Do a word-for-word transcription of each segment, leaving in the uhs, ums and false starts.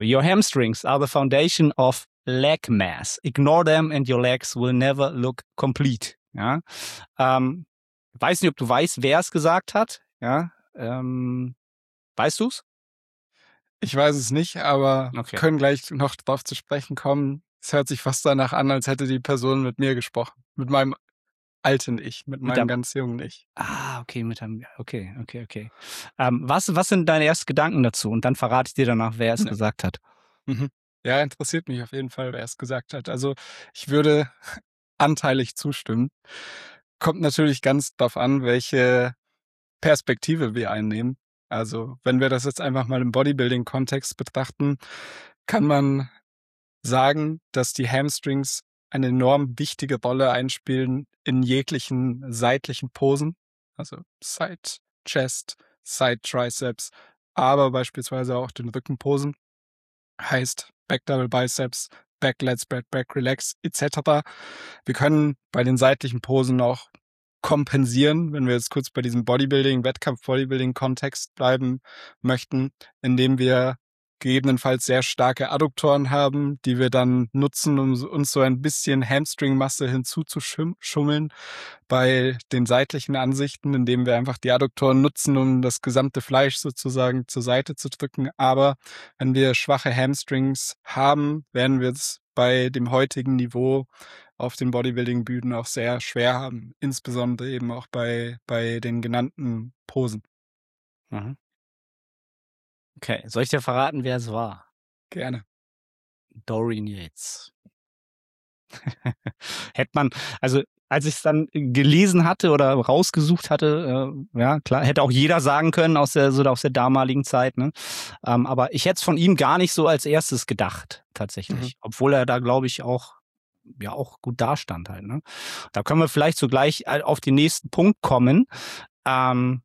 Your hamstrings are the foundation of leg mass. Ignore them and your legs will never look complete. Ja, ähm, weiß nicht, ob du weißt, wer es gesagt hat. Ja, ähm, weißt du's? Ich weiß es nicht, aber Okay. wir können gleich noch drauf zu sprechen kommen. Es hört sich fast danach an, als hätte die Person mit mir gesprochen. Mit meinem alten Ich, mit, mit meinem ganz jungen Ich. Ah, okay, mit einem, okay, okay, okay. Ähm, was, was sind deine ersten Gedanken dazu? Und dann verrate ich dir danach, wer es ja. gesagt hat. Mhm. Ja, interessiert mich auf jeden Fall, wer es gesagt hat. Also ich würde anteilig zustimmen. Kommt natürlich ganz darauf an, welche Perspektive wir einnehmen. Also wenn wir das jetzt einfach mal im Bodybuilding-Kontext betrachten, kann man sagen, dass die Hamstrings eine enorm wichtige Rolle einspielen in jeglichen seitlichen Posen, also Side Chest, Side Triceps, aber beispielsweise auch den Rückenposen. Heißt Back Double Biceps, Back Lat Spread, Back Relax et cetera. Wir können bei den seitlichen Posen auch kompensieren, wenn wir jetzt kurz bei diesem Bodybuilding, Wettkampf-Bodybuilding-Kontext bleiben möchten, indem wir gegebenenfalls sehr starke Adduktoren haben, die wir dann nutzen, um uns so ein bisschen Hamstring-Masse hinzuzuschummeln bei den seitlichen Ansichten, indem wir einfach die Adduktoren nutzen, um das gesamte Fleisch sozusagen zur Seite zu drücken. Aber wenn wir schwache Hamstrings haben, werden wir es bei dem heutigen Niveau auf den Bodybuilding-Bühnen auch sehr schwer haben, insbesondere eben auch bei, bei den genannten Posen. Mhm. Okay, soll ich dir verraten, wer es war? Gerne. Dorian Yates. Hätte man, also als ich es dann gelesen hatte oder rausgesucht hatte, äh, ja klar, hätte auch jeder sagen können aus der so aus der damaligen Zeit, ne? Ähm, aber ich hätte es von ihm gar nicht so als erstes gedacht, tatsächlich. Mhm. Obwohl er da, glaube ich, auch ja auch gut dastand halt, ne? Da können wir vielleicht so gleich auf den nächsten Punkt kommen. Ähm,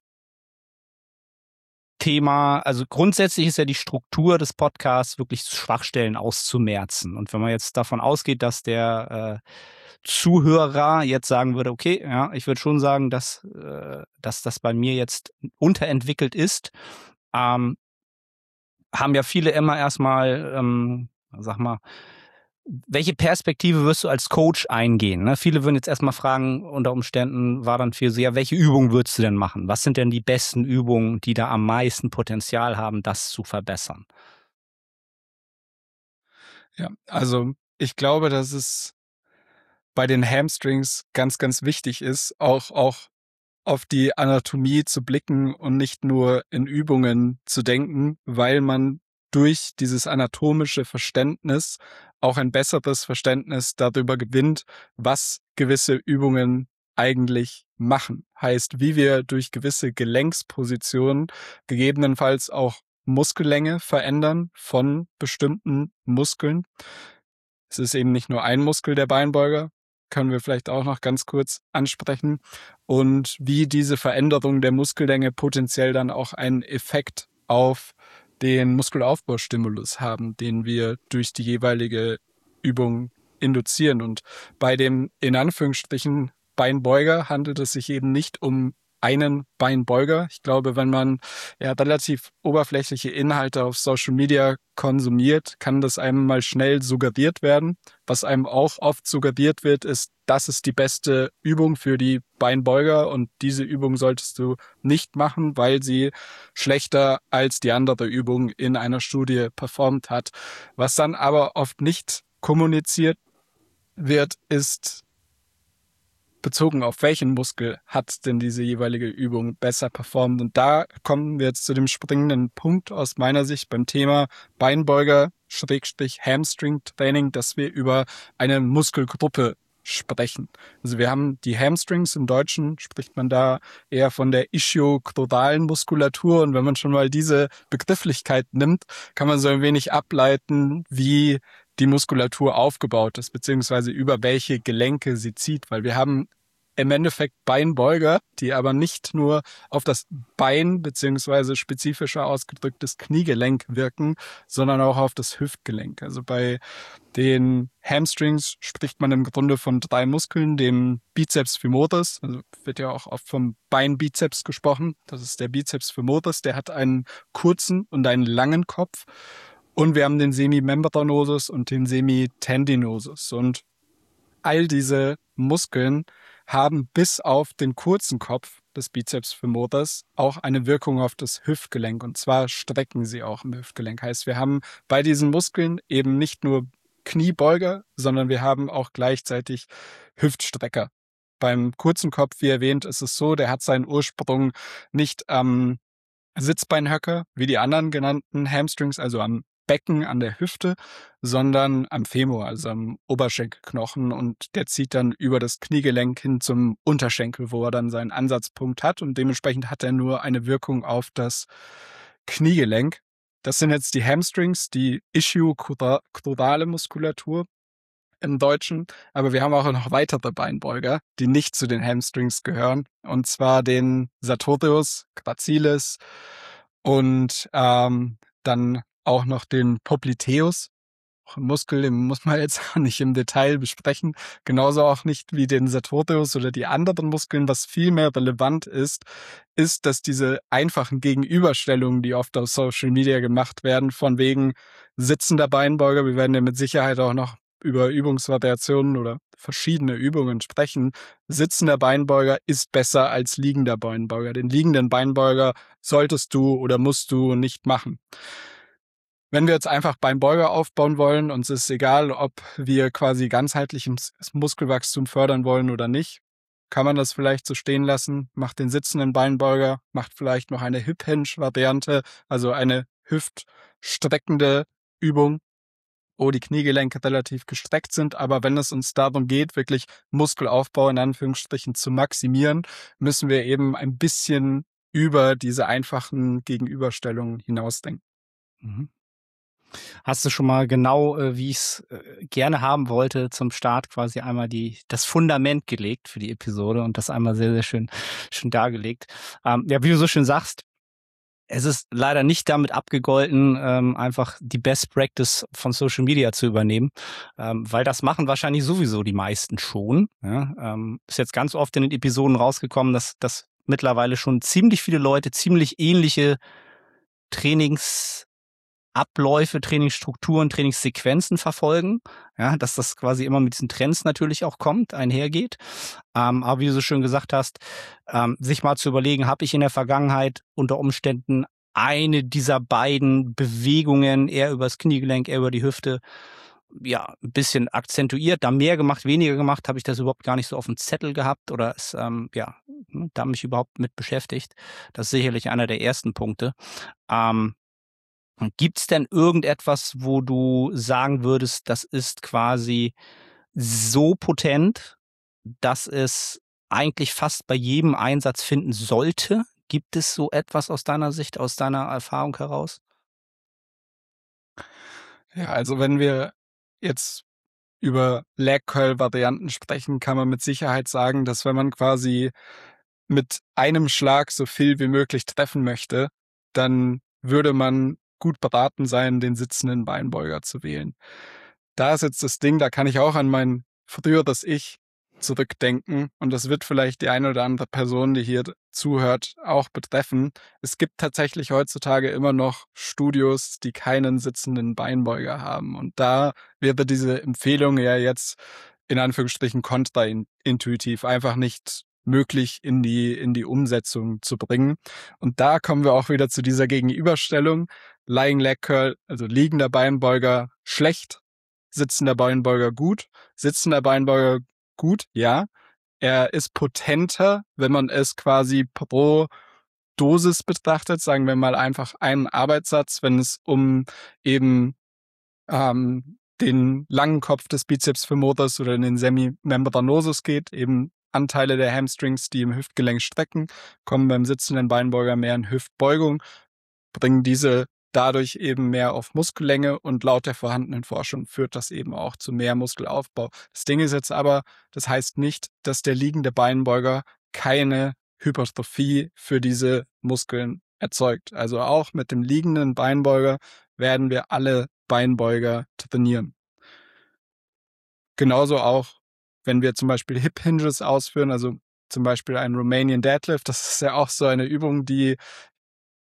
Thema, also grundsätzlich ist ja die Struktur des Podcasts wirklich Schwachstellen auszumerzen. Und wenn man jetzt davon ausgeht, dass der äh, Zuhörer jetzt sagen würde, okay, ja, ich würde schon sagen, dass, äh, dass das bei mir jetzt unterentwickelt ist, ähm, haben ja viele immer erstmal, ähm, sag mal, welche Perspektive wirst du als Coach eingehen? Ne? Viele würden jetzt erstmal fragen, unter Umständen war dann für sie, ja, welche Übungen würdest du denn machen? Was sind denn die besten Übungen, die da am meisten Potenzial haben, das zu verbessern? Ja, also ich glaube, dass es bei den Hamstrings ganz, ganz wichtig ist, auch, auch auf die Anatomie zu blicken und nicht nur in Übungen zu denken, weil man durch dieses anatomische Verständnis auch ein besseres Verständnis darüber gewinnt, was gewisse Übungen eigentlich machen. Heißt, wie wir durch gewisse Gelenkspositionen gegebenenfalls auch Muskellänge verändern von bestimmten Muskeln. Es ist eben nicht nur ein Muskel, der Beinbeuger, können wir vielleicht auch noch ganz kurz ansprechen, und wie diese Veränderung der Muskellänge potenziell dann auch einen Effekt auf den Muskelaufbaustimulus haben, den wir durch die jeweilige Übung induzieren. Und bei dem in Anführungsstrichen Beinbeuger handelt es sich eben nicht um einen Beinbeuger. Ich glaube, wenn man ja relativ oberflächliche Inhalte auf Social Media konsumiert, kann das einem mal schnell suggeriert werden. Was einem auch oft suggeriert wird, ist, das ist die beste Übung für die Beinbeuger und diese Übung solltest du nicht machen, weil sie schlechter als die andere Übung in einer Studie performt hat. Was dann aber oft nicht kommuniziert wird, ist bezogen auf welchen Muskel hat denn diese jeweilige Übung besser performt. Und da kommen wir jetzt zu dem springenden Punkt aus meiner Sicht beim Thema Beinbeuger Schrägstrich Hamstring Training, dass wir über eine Muskelgruppe sprechen. Also wir haben die Hamstrings, im Deutschen spricht man da eher von der ischiochondralen Muskulatur, und wenn man schon mal diese Begrifflichkeit nimmt, kann man so ein wenig ableiten, wie die Muskulatur aufgebaut ist, beziehungsweise über welche Gelenke sie zieht, weil wir haben im Endeffekt Beinbeuger, die aber nicht nur auf das Bein beziehungsweise spezifischer ausgedrückt das Kniegelenk wirken, sondern auch auf das Hüftgelenk. Also bei den Hamstrings spricht man im Grunde von drei Muskeln, dem Bizeps femoris, also wird ja auch oft vom Beinbizeps gesprochen. Das ist der Bizeps femoris, der hat einen kurzen und einen langen Kopf. Und wir haben den Semimembranosus und den Semitendinosus. Und all diese Muskeln haben bis auf den kurzen Kopf des Bizeps femoris auch eine Wirkung auf das Hüftgelenk. Und zwar strecken sie auch im Hüftgelenk. Heißt, wir haben bei diesen Muskeln eben nicht nur Kniebeuger, sondern wir haben auch gleichzeitig Hüftstrecker. Beim kurzen Kopf, wie erwähnt, ist es so, der hat seinen Ursprung nicht am Sitzbeinhöcker, wie die anderen genannten Hamstrings, also am Becken, an der Hüfte, sondern am Femur, also am Oberschenkelknochen, und der zieht dann über das Kniegelenk hin zum Unterschenkel, wo er dann seinen Ansatzpunkt hat, und dementsprechend hat er nur eine Wirkung auf das Kniegelenk. Das sind jetzt die Hamstrings, die ischiokaudale Muskulatur im Deutschen, aber wir haben auch noch weitere Beinbeuger, die nicht zu den Hamstrings gehören, und zwar den Sartorius, gracilis und ähm, dann auch noch den Popliteus. Auch ein Muskel, den muss man jetzt nicht im Detail besprechen. Genauso auch nicht wie den Sartorius oder die anderen Muskeln. Was viel mehr relevant ist, ist, dass diese einfachen Gegenüberstellungen, die oft auf Social Media gemacht werden, von wegen sitzender Beinbeuger, wir werden ja mit Sicherheit auch noch über Übungsvariationen oder verschiedene Übungen sprechen. Sitzender Beinbeuger ist besser als liegender Beinbeuger. Den liegenden Beinbeuger solltest du oder musst du nicht machen. Wenn wir jetzt einfach Beinbeuger aufbauen wollen, uns ist egal, ob wir quasi ganzheitliches Muskelwachstum fördern wollen oder nicht, kann man das vielleicht so stehen lassen, macht den sitzenden Beinbeuger, macht vielleicht noch eine Hip-Hinge-Variante, also eine hüftstreckende Übung, wo die Kniegelenke relativ gestreckt sind. Aber wenn es uns darum geht, wirklich Muskelaufbau in Anführungsstrichen zu maximieren, müssen wir eben ein bisschen über diese einfachen Gegenüberstellungen hinausdenken. Mhm. Hast du schon mal genau, äh, wie ich es äh, gerne haben wollte, zum Start quasi einmal die das Fundament gelegt für die Episode und das einmal sehr, sehr schön, schön dargelegt. Ähm, ja, wie du so schön sagst, es ist leider nicht damit abgegolten, ähm, einfach die Best Practice von Social Media zu übernehmen, ähm, weil das machen wahrscheinlich sowieso die meisten schon. Ja? Ähm, ist jetzt ganz oft in den Episoden rausgekommen, dass, dass mittlerweile schon ziemlich viele Leute ziemlich ähnliche Trainingsabläufe, Trainingsstrukturen, Trainingssequenzen verfolgen, ja, dass das quasi immer mit diesen Trends natürlich auch kommt, einhergeht. Ähm, aber wie du so schön gesagt hast, ähm, sich mal zu überlegen, habe ich in der Vergangenheit unter Umständen eine dieser beiden Bewegungen, eher übers Kniegelenk, eher über die Hüfte, ja, ein bisschen akzentuiert, da mehr gemacht, weniger gemacht, habe ich das überhaupt gar nicht so auf dem Zettel gehabt oder ist, ähm, ja, da mich überhaupt mit beschäftigt. Das ist sicherlich einer der ersten Punkte. Ähm, Gibt's denn irgendetwas, wo du sagen würdest, das ist quasi so potent, dass es eigentlich fast bei jedem Einsatz finden sollte? Gibt es so etwas aus deiner Sicht, aus deiner Erfahrung heraus? Ja, also wenn wir jetzt über Leg-Curl-Varianten sprechen, kann man mit Sicherheit sagen, dass wenn man quasi mit einem Schlag so viel wie möglich treffen möchte, dann würde man gut beraten sein, den sitzenden Beinbeuger zu wählen. Da ist jetzt das Ding, da kann ich auch an mein früheres Ich zurückdenken, und das wird vielleicht die eine oder andere Person, die hier zuhört, auch betreffen. Es gibt tatsächlich heutzutage immer noch Studios, die keinen sitzenden Beinbeuger haben, und da wäre diese Empfehlung ja jetzt in Anführungsstrichen kontraintuitiv, einfach nicht möglich in die, in die Umsetzung zu bringen. Und da kommen wir auch wieder zu dieser Gegenüberstellung. Lying Leg Curl, also liegender Beinbeuger, schlecht, sitzender Beinbeuger gut, sitzender Beinbeuger gut, ja. Er ist potenter, wenn man es quasi pro Dosis betrachtet, sagen wir mal einfach einen Arbeitssatz, wenn es um eben ähm, den langen Kopf des Bizeps femoris oder den Semimembranosus geht, eben Anteile der Hamstrings, die im Hüftgelenk strecken, kommen beim sitzenden Beinbeuger mehr in Hüftbeugung, bringen diese dadurch eben mehr auf Muskellänge, und laut der vorhandenen Forschung führt das eben auch zu mehr Muskelaufbau. Das Ding ist jetzt aber, das heißt nicht, dass der liegende Beinbeuger keine Hypertrophie für diese Muskeln erzeugt. Also auch mit dem liegenden Beinbeuger werden wir alle Beinbeuger trainieren. Genauso auch, wenn wir zum Beispiel Hip Hinges ausführen, also zum Beispiel einen Romanian Deadlift, das ist ja auch so eine Übung, die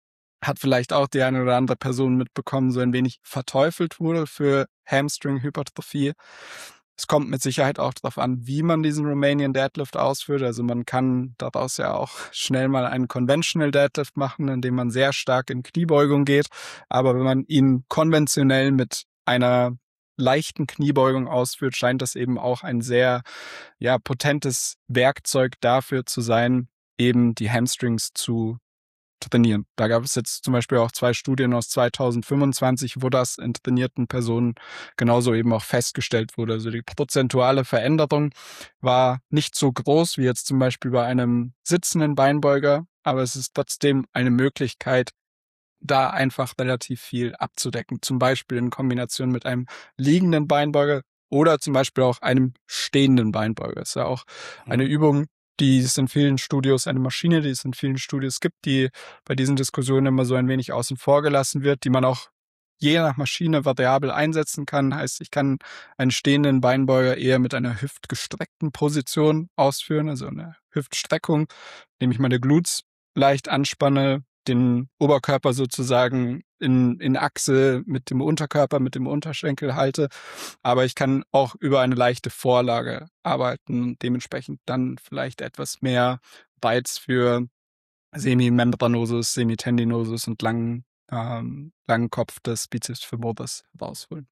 hat vielleicht auch die eine oder andere Person mitbekommen, so ein wenig verteufelt wurde für Hamstring-Hypertrophie. Es kommt mit Sicherheit auch darauf an, wie man diesen Romanian Deadlift ausführt. Also man kann daraus ja auch schnell mal einen Conventional Deadlift machen, indem man sehr stark in Kniebeugung geht. Aber wenn man ihn konventionell mit einer leichten Kniebeugung ausführt, scheint das eben auch ein sehr ja, potentes Werkzeug dafür zu sein, eben die Hamstrings zu trainieren. Da gab es jetzt zum Beispiel auch zwei Studien aus zweitausendfünfundzwanzig, wo das in trainierten Personen genauso eben auch festgestellt wurde. Also die prozentuale Veränderung war nicht so groß wie jetzt zum Beispiel bei einem sitzenden Beinbeuger, aber es ist trotzdem eine Möglichkeit, da einfach relativ viel abzudecken. Zum Beispiel in Kombination mit einem liegenden Beinbeuger oder zum Beispiel auch einem stehenden Beinbeuger. Das ist ja auch eine Übung, die es in vielen Studios, eine Maschine, die es in vielen Studios gibt, die bei diesen Diskussionen immer so ein wenig außen vor gelassen wird, die man auch je nach Maschine variabel einsetzen kann. Heißt, ich kann einen stehenden Beinbeuger eher mit einer hüftgestreckten Position ausführen, also eine Hüftstreckung, indem ich meine Glutes leicht anspanne, den Oberkörper sozusagen in, in Achse mit dem Unterkörper, mit dem Unterschenkel halte. Aber ich kann auch über eine leichte Vorlage arbeiten, dementsprechend dann vielleicht etwas mehr Reiz für Semimembranosus, Semitendinosus und langen, ähm, langen Kopf des Bizeps femoris rausholen.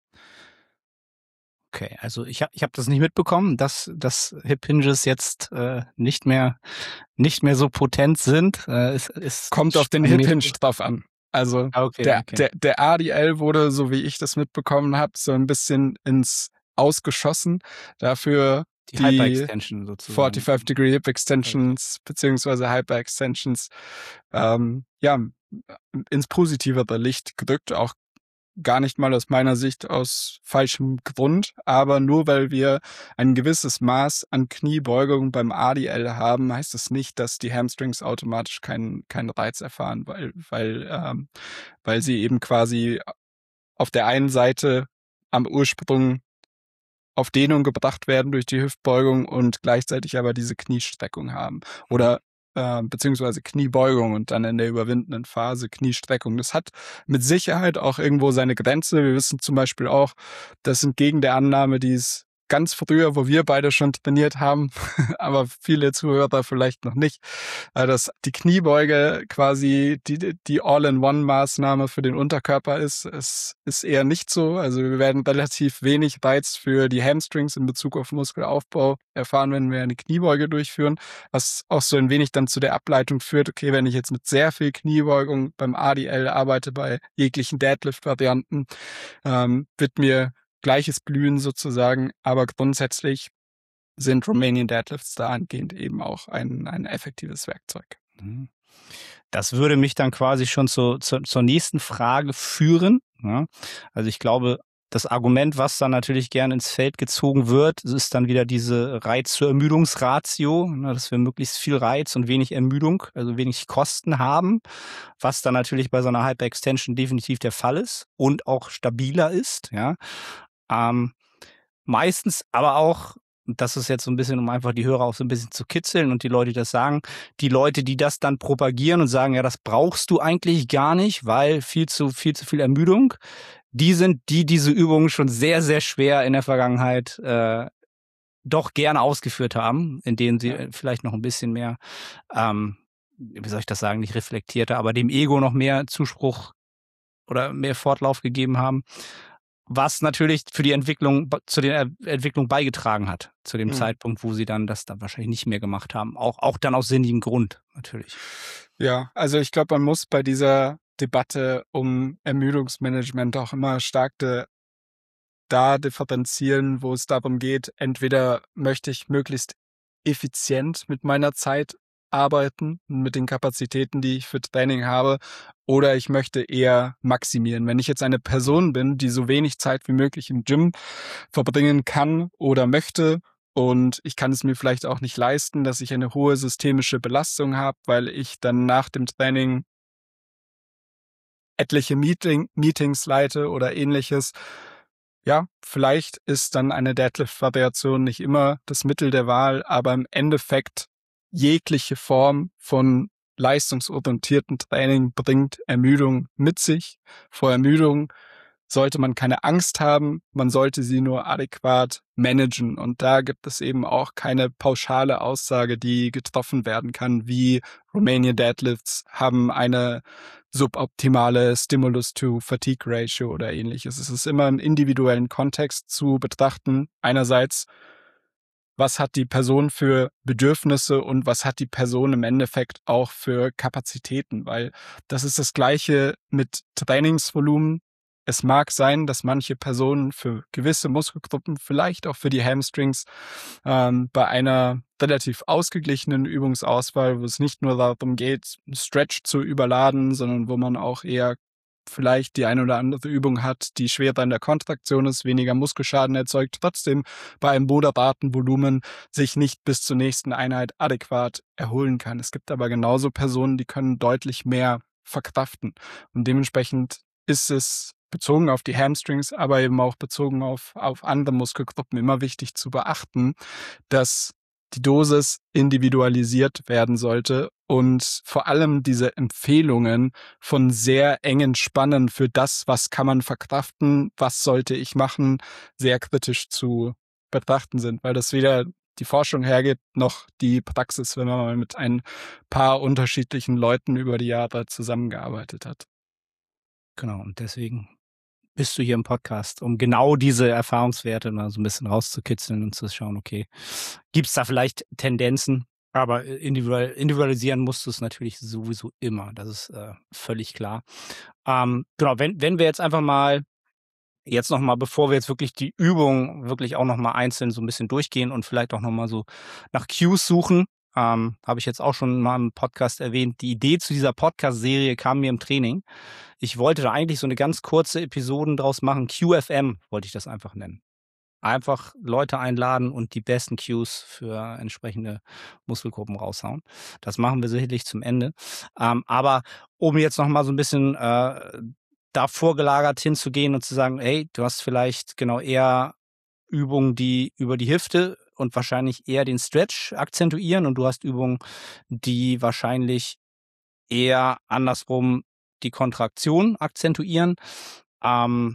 Okay, also ich habe ich hab das nicht mitbekommen, dass, dass Hip Hinges jetzt äh, nicht mehr nicht mehr so potent sind. Äh, es, es Kommt auf den Hip Hinge drauf an. Also okay, der, okay. der, der A D L wurde, so wie ich das mitbekommen habe, so ein bisschen ins Ausgeschossen. Dafür die, die Hyperextension sozusagen. fünfundvierzig Degree Hip Extensions okay. beziehungsweise Hyper Extensions ähm, ja, ins positivere Licht gedrückt, auch gar nicht mal aus meiner Sicht aus falschem Grund, aber nur weil wir ein gewisses Maß an Kniebeugung beim A D L haben, heißt es nicht, dass die Hamstrings automatisch keinen keinen Reiz erfahren, weil weil ähm, weil sie eben quasi auf der einen Seite am Ursprung auf Dehnung gebracht werden durch die Hüftbeugung und gleichzeitig aber diese Kniestreckung haben oder äh, beziehungsweise Kniebeugung und dann in der überwindenden Phase Kniestreckung. Das hat mit Sicherheit auch irgendwo seine Grenze. Wir wissen zum Beispiel auch, das entgegen der Annahme, die es ganz früher, wo wir beide schon trainiert haben, aber viele Zuhörer vielleicht noch nicht, dass die Kniebeuge quasi die, die All-in-One-Maßnahme für den Unterkörper ist. Es ist eher nicht so. Also wir werden relativ wenig Reiz für die Hamstrings in Bezug auf Muskelaufbau erfahren, wenn wir eine Kniebeuge durchführen, was auch so ein wenig dann zu der Ableitung führt, okay, wenn ich jetzt mit sehr viel Kniebeugung beim A D L arbeite, bei jeglichen Deadlift-Varianten, ähm, wird mir gleiches Blühen sozusagen, aber grundsätzlich sind Romanian Deadlifts dahingehend eben auch ein, ein effektives Werkzeug. Das würde mich dann quasi schon zu, zu, zur nächsten Frage führen. Ja? Also ich glaube, das Argument, was dann natürlich gern ins Feld gezogen wird, ist dann wieder diese Reiz-zu-Ermüdungsratio, ne, dass wir möglichst viel Reiz und wenig Ermüdung, also wenig Kosten haben, was dann natürlich bei so einer Hyperextension definitiv der Fall ist und auch stabiler ist. Ja, ähm, meistens aber auch, und das ist jetzt so ein bisschen, um einfach die Hörer auch so ein bisschen zu kitzeln und die Leute, die das sagen, die Leute, die das dann propagieren und sagen, ja, das brauchst du eigentlich gar nicht, weil viel zu viel zu viel Ermüdung, die sind, die diese Übungen schon sehr, sehr schwer in der Vergangenheit äh, doch gerne ausgeführt haben, in denen sie ja. vielleicht noch ein bisschen mehr, ähm, wie soll ich das sagen, nicht reflektierter, aber dem Ego noch mehr Zuspruch oder mehr Fortlauf gegeben haben, was natürlich für die Entwicklung, zu der Entwicklung beigetragen hat, zu dem mhm. Zeitpunkt, wo sie dann das dann wahrscheinlich nicht mehr gemacht haben. Auch, auch dann aus sinnigem Grund, natürlich. Ja, also ich glaube, man muss bei dieser Debatte um Ermüdungsmanagement auch immer stark de, da differenzieren, wo es darum geht, entweder möchte ich möglichst effizient mit meiner Zeit arbeiten, mit den Kapazitäten, die ich für Training habe, oder ich möchte eher maximieren. Wenn ich jetzt eine Person bin, die so wenig Zeit wie möglich im Gym verbringen kann oder möchte, und ich kann es mir vielleicht auch nicht leisten, dass ich eine hohe systemische Belastung habe, weil ich dann nach dem Training etliche Meeting, Meetings leite oder ähnliches. Ja, vielleicht ist dann eine Deadlift-Variation nicht immer das Mittel der Wahl, aber im Endeffekt jegliche Form von leistungsorientierten Training bringt Ermüdung mit sich. Vor Ermüdung sollte man keine Angst haben, man sollte sie nur adäquat managen. Und da gibt es eben auch keine pauschale Aussage, die getroffen werden kann, wie Romanian Deadlifts haben eine suboptimale Stimulus-to-Fatigue-Ratio oder ähnliches. Es ist immer im individuellen Kontext zu betrachten. Einerseits, was hat die Person für Bedürfnisse und was hat die Person im Endeffekt auch für Kapazitäten, weil das ist das Gleiche mit Trainingsvolumen. Es mag sein, dass manche Personen für gewisse Muskelgruppen, vielleicht auch für die Hamstrings, ähm, bei einer relativ ausgeglichenen Übungsauswahl, wo es nicht nur darum geht, Stretch zu überladen, sondern wo man auch eher vielleicht die eine oder andere Übung hat, die schwerer in der Kontraktion ist, weniger Muskelschaden erzeugt, trotzdem bei einem moderaten Volumen sich nicht bis zur nächsten Einheit adäquat erholen kann. Es gibt aber genauso Personen, die können deutlich mehr verkraften. Und dementsprechend ist es bezogen auf die Hamstrings, aber eben auch bezogen auf, auf andere Muskelgruppen immer wichtig zu beachten, dass die Dosis individualisiert werden sollte und vor allem diese Empfehlungen von sehr engen Spannen für das, was kann man verkraften, was sollte ich machen, sehr kritisch zu betrachten sind, weil das weder die Forschung hergibt, noch die Praxis, wenn man mal mit ein paar unterschiedlichen Leuten über die Jahre zusammengearbeitet hat. Genau, und deswegen bist du hier im Podcast, um genau diese Erfahrungswerte mal so ein bisschen rauszukitzeln und zu schauen, okay, gibt es da vielleicht Tendenzen? Aber individual, individualisieren musst du es natürlich sowieso immer. Das ist äh, völlig klar. Ähm, genau, wenn, wenn wir jetzt einfach mal jetzt nochmal, bevor wir jetzt wirklich die Übung wirklich auch nochmal einzeln so ein bisschen durchgehen und vielleicht auch nochmal so nach Cues suchen, ähm, habe ich jetzt auch schon mal im Podcast erwähnt, die Idee zu dieser Podcast-Serie kam mir im Training. Ich wollte da eigentlich so eine ganz kurze Episoden draus machen. Q F M wollte ich das einfach nennen. Einfach Leute einladen und die besten Cues für entsprechende Muskelgruppen raushauen. Das machen wir sicherlich zum Ende. Ähm, aber um jetzt nochmal so ein bisschen äh, davor gelagert hinzugehen und zu sagen, hey, du hast vielleicht genau eher Übungen, die über die Hüfte und wahrscheinlich eher den Stretch akzentuieren und du hast Übungen, die wahrscheinlich eher andersrum die Kontraktion akzentuieren. Ähm,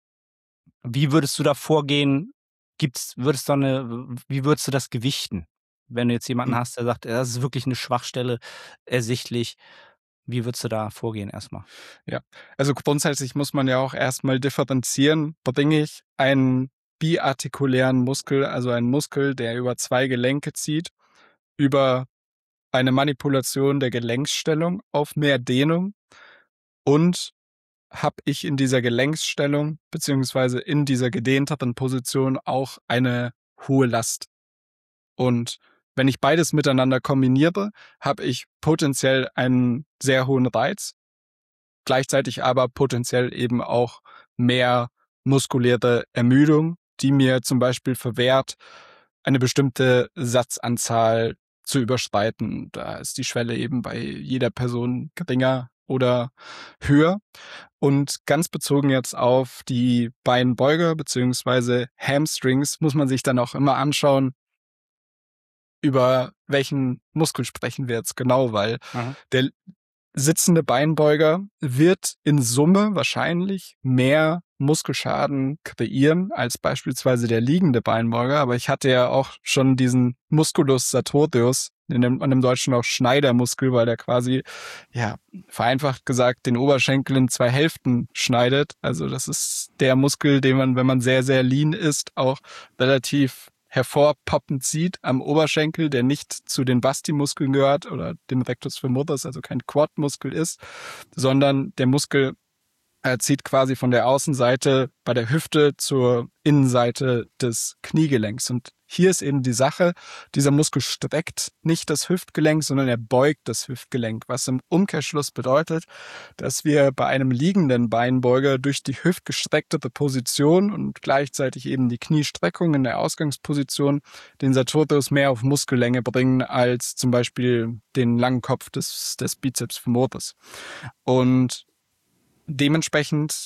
wie würdest du da vorgehen? Gibt's, würdest du eine, wie würdest du das gewichten? Wenn du jetzt jemanden Mhm. hast, der sagt, das ist wirklich eine Schwachstelle ersichtlich, wie würdest du da vorgehen erstmal? Ja, also grundsätzlich muss man ja auch erstmal differenzieren. Bringe ich einen biartikulären Muskel, also einen Muskel, der über zwei Gelenke zieht, über eine Manipulation der Gelenksstellung auf mehr Dehnung und habe ich in dieser Gelenksstellung beziehungsweise in dieser gedehnteren Position auch eine hohe Last. Und wenn ich beides miteinander kombiniere, habe ich potenziell einen sehr hohen Reiz, gleichzeitig aber potenziell eben auch mehr muskuläre Ermüdung, die mir zum Beispiel verwehrt, eine bestimmte Satzanzahl zu überschreiten. Da ist die Schwelle eben bei jeder Person geringer oder höher. Und ganz bezogen jetzt auf die Beinbeuger beziehungsweise Hamstrings muss man sich dann auch immer anschauen, über welchen Muskel sprechen wir jetzt genau, weil Aha. der sitzende Beinbeuger wird in Summe wahrscheinlich mehr Muskelschaden kreieren als beispielsweise der liegende Beinbeuger. Aber ich hatte ja auch schon diesen Musculus sartorius, den nennt man im Deutschen auch Schneidermuskel, weil der quasi, ja, vereinfacht gesagt, den Oberschenkel in zwei Hälften schneidet. Also das ist der Muskel, den man, wenn man sehr, sehr lean ist, auch relativ hervorpoppend sieht am Oberschenkel, der nicht zu den Basti-Muskeln gehört oder dem Rectus femoris, also kein Quad-Muskel ist, sondern der Muskel äh, zieht quasi von der Außenseite bei der Hüfte zur Innenseite des Kniegelenks. Und hier ist eben die Sache, dieser Muskel streckt nicht das Hüftgelenk, sondern er beugt das Hüftgelenk, was im Umkehrschluss bedeutet, dass wir bei einem liegenden Beinbeuger durch die hüftgestreckte Position und gleichzeitig eben die Kniestreckung in der Ausgangsposition den Sartorius mehr auf Muskellänge bringen als zum Beispiel den langen Kopf des, des Bizeps femoris. Und dementsprechend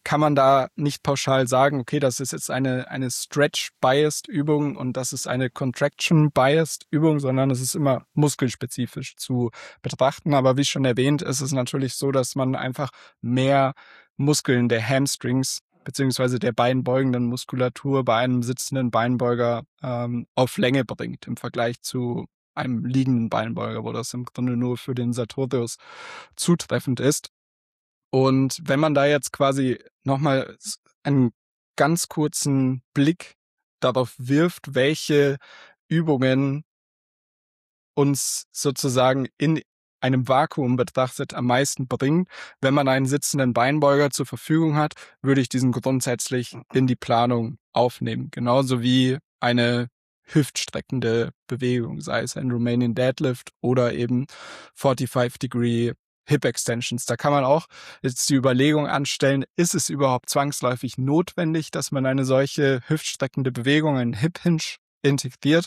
kann man da nicht pauschal sagen, okay, das ist jetzt eine, eine Stretch-Biased Übung und das ist eine Contraction-Biased Übung, sondern es ist immer muskelspezifisch zu betrachten. Aber wie schon erwähnt, ist es natürlich so, dass man einfach mehr Muskeln der Hamstrings beziehungsweise der beinbeugenden Muskulatur bei einem sitzenden Beinbeuger ähm, auf Länge bringt im Vergleich zu einem liegenden Beinbeuger, wo das im Grunde nur für den Sartorius zutreffend ist. Und wenn man da jetzt quasi nochmal einen ganz kurzen Blick darauf wirft, welche Übungen uns sozusagen in einem Vakuum betrachtet am meisten bringen, wenn man einen sitzenden Beinbeuger zur Verfügung hat, würde ich diesen grundsätzlich in die Planung aufnehmen. Genauso wie eine hüftstreckende Bewegung, sei es ein Romanian Deadlift oder eben forty-five degree Hip Extensions. Da kann man auch jetzt die Überlegung anstellen, ist es überhaupt zwangsläufig notwendig, dass man eine solche hüftstreckende Bewegung, einen Hip Hinge, integriert?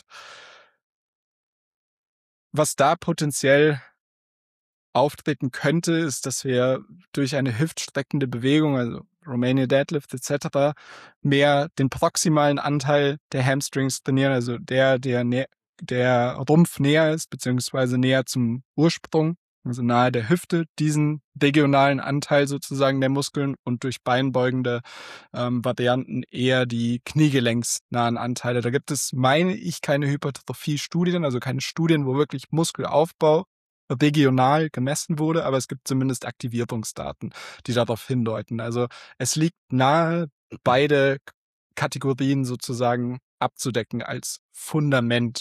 Was da potenziell auftreten könnte, ist, dass wir durch eine hüftstreckende Bewegung, also Romanian Deadlift et cetera, mehr den proximalen Anteil der Hamstrings trainieren, also der, der, nä- der Rumpf näher ist, beziehungsweise näher zum Ursprung, also nahe der Hüfte, diesen regionalen Anteil sozusagen der Muskeln und durch beinbeugende ähm, Varianten eher die kniegelenksnahen Anteile. Da gibt es, meine ich, keine Hypertrophie-Studien, also keine Studien, wo wirklich Muskelaufbau regional gemessen wurde, aber es gibt zumindest Aktivierungsdaten, die darauf hindeuten. Also es liegt nahe, beide Kategorien sozusagen abzudecken als Fundament.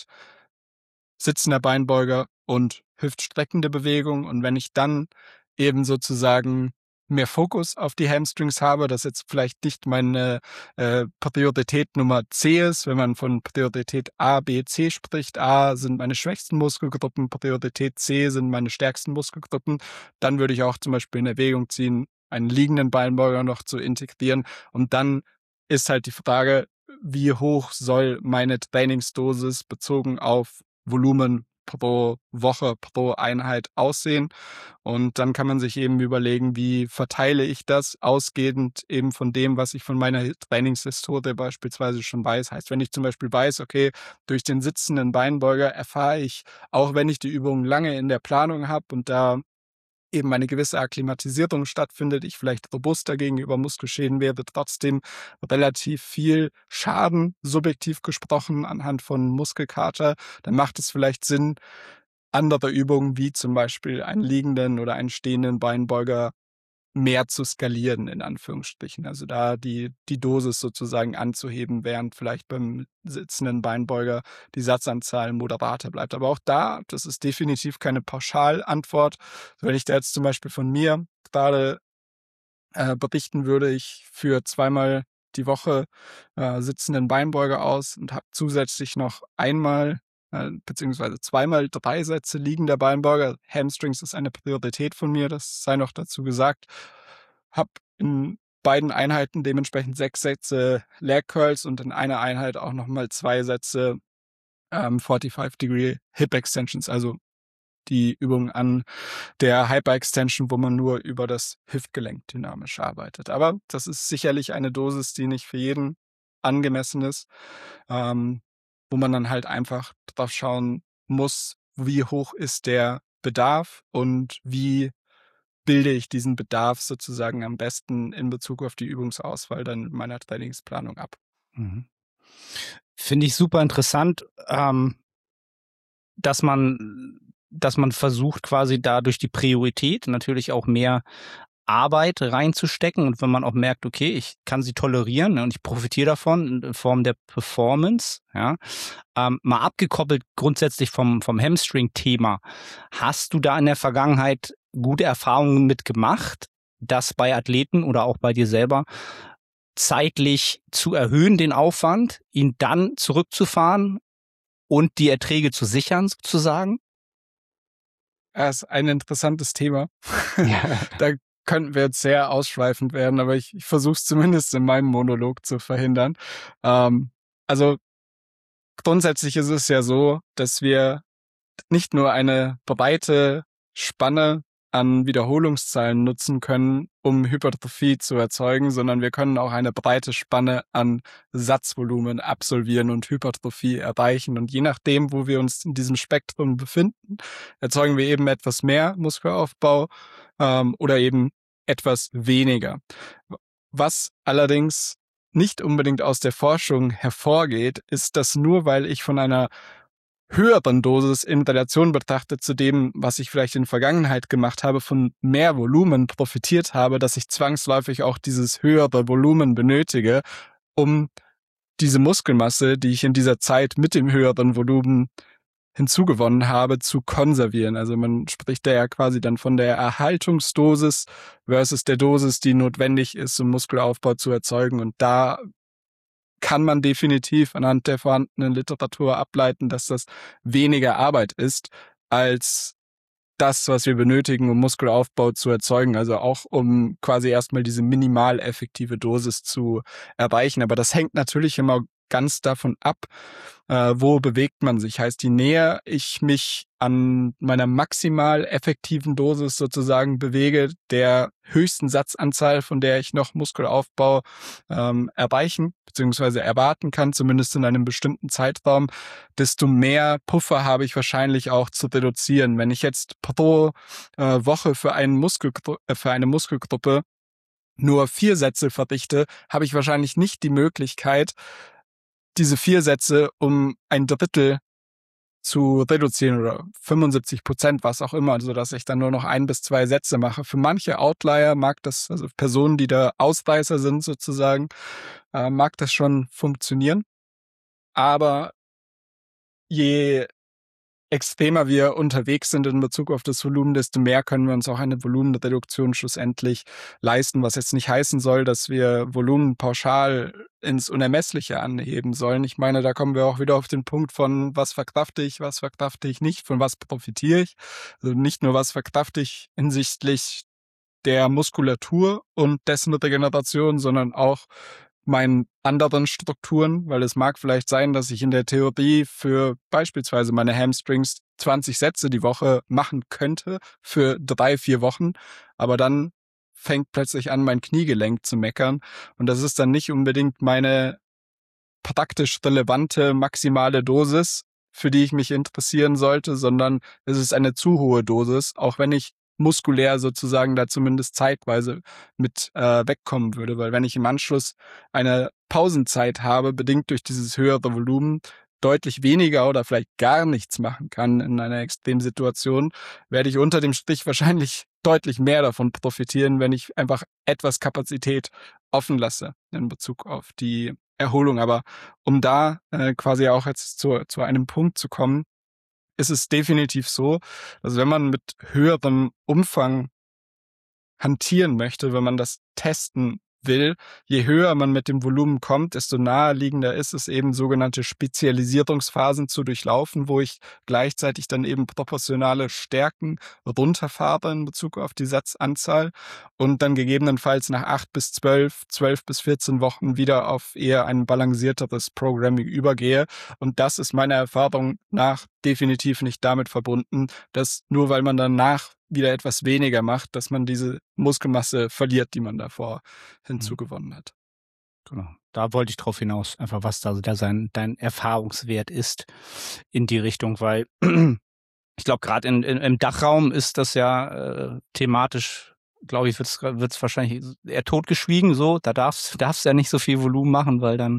Sitzender Beinbeuger und hüftstreckende Bewegung. Und wenn ich dann eben sozusagen mehr Fokus auf die Hamstrings habe, das jetzt vielleicht nicht meine äh, Priorität Nummer C ist, wenn man von Priorität A, B, C spricht. A sind meine schwächsten Muskelgruppen, Priorität C sind meine stärksten Muskelgruppen. Dann würde ich auch zum Beispiel in Erwägung ziehen, einen liegenden Beinbeuger noch zu integrieren. Und dann ist halt die Frage, wie hoch soll meine Trainingsdosis bezogen auf Volumen pro Woche, pro Einheit aussehen. Und dann kann man sich eben überlegen, wie verteile ich das, ausgehend eben von dem, was ich von meiner Trainingshistorie beispielsweise schon weiß. Heißt, wenn ich zum Beispiel weiß, okay, durch den sitzenden Beinbeuger erfahre ich, auch wenn ich die Übungen lange in der Planung habe und da eben eine gewisse Akklimatisierung stattfindet, ich vielleicht robuster gegenüber Muskelschäden werde, trotzdem relativ viel Schaden, subjektiv gesprochen, anhand von Muskelkater, dann macht es vielleicht Sinn, andere Übungen wie zum Beispiel einen liegenden oder einen stehenden Beinbeuger mehr zu skalieren, in Anführungsstrichen. Also da die, die Dosis sozusagen anzuheben, während vielleicht beim sitzenden Beinbeuger die Satzanzahl moderater bleibt. Aber auch da, das ist definitiv keine Pauschalantwort. Wenn ich da jetzt zum Beispiel von mir gerade äh, berichten würde, ich führe zweimal die Woche äh, sitzenden Beinbeuger aus und habe zusätzlich noch einmal äh, beziehungsweise zweimal drei Sätze liegender Beinbeuger. Hamstrings ist eine Priorität von mir, das sei noch dazu gesagt. Hab in beiden Einheiten dementsprechend sechs Sätze Leg Curls und in einer Einheit auch nochmal zwei Sätze ähm, forty-five degree Hip Extensions, also die Übung an der Hyper-Extension, wo man nur über das Hüftgelenk dynamisch arbeitet. Aber das ist sicherlich eine Dosis, die nicht für jeden angemessen ist, ähm, wo man dann halt einfach drauf schauen muss, wie hoch ist der Bedarf und wie bilde ich diesen Bedarf sozusagen am besten in Bezug auf die Übungsauswahl dann in meiner Trainingsplanung ab. Mhm. Finde ich super interessant, ähm, dass man dass man versucht, quasi da durch die Priorität natürlich auch mehr Arbeit reinzustecken. Und wenn man auch merkt, okay, ich kann sie tolerieren, ne, und ich profitiere davon in Form der Performance, ja, ähm, mal abgekoppelt grundsätzlich vom, vom Hamstring-Thema. Hast du da in der Vergangenheit gute Erfahrungen mit gemacht, das bei Athleten oder auch bei dir selber zeitlich zu erhöhen, den Aufwand, ihn dann zurückzufahren und die Erträge zu sichern, sozusagen? Das ist ein interessantes Thema. Ja. Da könnten wir jetzt sehr ausschweifend werden, aber ich, ich versuche es zumindest in meinem Monolog zu verhindern. Ähm, also grundsätzlich ist es ja so, dass wir nicht nur eine breite Spanne an Wiederholungszahlen nutzen können, um Hypertrophie zu erzeugen, sondern wir können auch eine breite Spanne an Satzvolumen absolvieren und Hypertrophie erreichen. Und je nachdem, wo wir uns in diesem Spektrum befinden, erzeugen wir eben etwas mehr Muskelaufbau ähm, oder eben etwas weniger. Was allerdings nicht unbedingt aus der Forschung hervorgeht, ist, dass nur weil ich von einer höheren Dosis in Relation betrachtet zu dem, was ich vielleicht in der Vergangenheit gemacht habe, von mehr Volumen profitiert habe, dass ich zwangsläufig auch dieses höhere Volumen benötige, um diese Muskelmasse, die ich in dieser Zeit mit dem höheren Volumen hinzugewonnen habe, zu konservieren. Also man spricht da ja quasi dann von der Erhaltungsdosis versus der Dosis, die notwendig ist, um Muskelaufbau zu erzeugen. Und da kann man definitiv anhand der vorhandenen Literatur ableiten, dass das weniger Arbeit ist als das, was wir benötigen, um Muskelaufbau zu erzeugen. Also auch um quasi erstmal diese minimal effektive Dosis zu erreichen. Aber das hängt natürlich immer ganz davon ab, äh, wo bewegt man sich. Heißt, je näher ich mich an meiner maximal effektiven Dosis sozusagen bewege, der höchsten Satzanzahl, von der ich noch Muskelaufbau ähm, erreichen bzw. erwarten kann, zumindest in einem bestimmten Zeitraum, desto mehr Puffer habe ich wahrscheinlich auch zu reduzieren. Wenn ich jetzt pro äh, Woche für, einen Muskelgru- äh, für eine Muskelgruppe nur vier Sätze verrichte, habe ich wahrscheinlich nicht die Möglichkeit, diese vier Sätze um ein Drittel zu reduzieren oder fünfundsiebzig Prozent, was auch immer, sodass ich dann nur noch ein bis zwei Sätze mache. Für manche Outlier mag das, also Personen, die da Ausreißer sind sozusagen, äh, mag das schon funktionieren. Aber je extremer wir unterwegs sind in Bezug auf das Volumen, desto mehr können wir uns auch eine Volumenreduktion schlussendlich leisten, was jetzt nicht heißen soll, dass wir Volumen pauschal ins Unermessliche anheben sollen. Ich meine, da kommen wir auch wieder auf den Punkt von, was verkrafte ich, was verkrafte ich nicht, von was profitiere ich. Also nicht nur, was verkrafte ich hinsichtlich der Muskulatur und dessen Regeneration, sondern auch meinen anderen Strukturen, weil es mag vielleicht sein, dass ich in der Theorie für beispielsweise meine Hamstrings zwanzig Sätze die Woche machen könnte für drei, vier Wochen, aber dann fängt plötzlich an, mein Kniegelenk zu meckern und das ist dann nicht unbedingt meine praktisch relevante maximale Dosis, für die ich mich interessieren sollte, sondern es ist eine zu hohe Dosis, auch wenn ich muskulär sozusagen da zumindest zeitweise mit äh, wegkommen würde. Weil wenn ich im Anschluss eine Pausenzeit habe, bedingt durch dieses höhere Volumen, deutlich weniger oder vielleicht gar nichts machen kann in einer Extremsituation, werde ich unter dem Strich wahrscheinlich deutlich mehr davon profitieren, wenn ich einfach etwas Kapazität offen lasse in Bezug auf die Erholung. Aber um da äh, quasi auch jetzt zu, zu einem Punkt zu kommen, ist es definitiv so, dass wenn man mit höherem Umfang hantieren möchte, wenn man das testen will, je höher man mit dem Volumen kommt, desto naheliegender ist es eben, sogenannte Spezialisierungsphasen zu durchlaufen, wo ich gleichzeitig dann eben proportionale Stärken runterfahre in Bezug auf die Satzanzahl und dann gegebenenfalls nach acht bis zwölf, zwölf bis vierzehn Wochen wieder auf eher ein balancierteres Programming übergehe. Und das ist meiner Erfahrung nach definitiv nicht damit verbunden, dass nur weil man danach wieder etwas weniger macht, dass man diese Muskelmasse verliert, die man davor hinzugewonnen hat. Genau. Da wollte ich drauf hinaus, einfach was da, da sein, dein Erfahrungswert ist in die Richtung, weil ich glaube, gerade in, in, im Dachraum ist das ja äh, thematisch, glaube ich, wird's wird's wahrscheinlich eher totgeschwiegen, so, da darfst darfst ja nicht so viel Volumen machen, weil dann